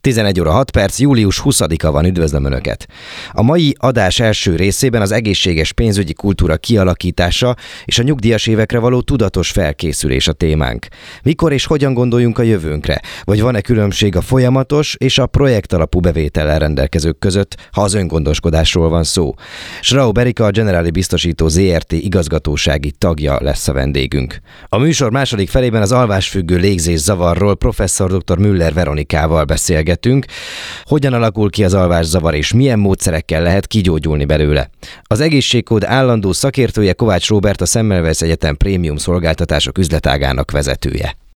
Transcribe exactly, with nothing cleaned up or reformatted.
tizenegy óra hat perc, július huszadika van, üdvözlöm Önöket! A mai adás első részében az egészséges pénzügyi kultúra kialakítása és a nyugdíjas évekre való tudatos felkészülés a témánk. Mikor és hogyan gondoljunk a jövőnkre? Vagy van-e különbség a folyamatos és a projektalapú bevétellel rendelkezők között, ha az öngondoskodásról van szó? Schraub Erika, a Generali Biztosító zé er té igazgatósági tagja lesz a vendégünk. A műsor második felében az alvásfüggő légzészavarról professzor dr. Müller Veronikával beszélgetünk. Hogyan alakul ki az alvászavar és milyen módszerekkel lehet kigyógyulni belőle? Az egészségkód állandó szakértője Kovács Róbert, a Semmelweis Egyetem prémium szolgáltatások üzletágának vezetője.